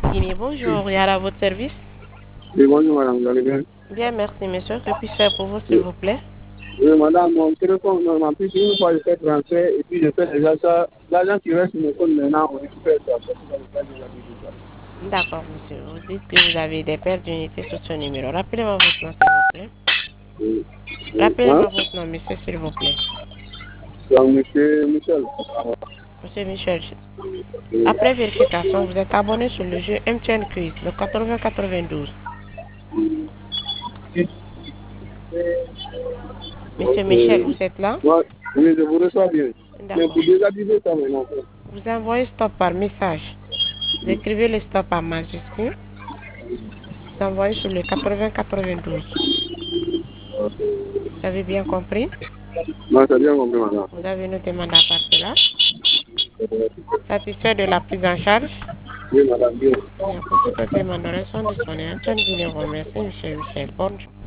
Guinée. Bonjour, Yara, à votre service. Oui, bonjour madame, vous allez bien? Bien, merci monsieur. Que puis-je faire pour vous, s'il vous plaît? Oui, madame, mon téléphone m'a pris une fois, je fais transfert et puis je fais déjà ça. L'argent qui reste sur mon compte maintenant, on récupère ça. D'accord, monsieur. Vous dites que vous avez des pertes d'unités sur ce numéro. Rappelez-moi votre nom, s'il vous plaît. Oui. Hein? Rappelez-moi votre nom, monsieur, s'il vous plaît. C'est monsieur Michel. Monsieur Michel. Oui. Après vérification, vous êtes abonné sur le jeu MTN Quiz, le 80-92. Monsieur Michel, vous êtes là? Moi, oui, je vous reçois bien. Mais D'accord. pour désactiver ça maintenant. Vous envoyez stop par message. Vous écrivez le stop en majuscule. Vous envoyez sur le 80-92. Vous avez bien compris? Moi, c'est bien compris, madame. Vous avez noté mandat par cela. Satisfait de la prise en charge? Oui, madame, bien. Bien, pour tout autre paiement de sont disponibles. Merci, Michel. Bonne journée.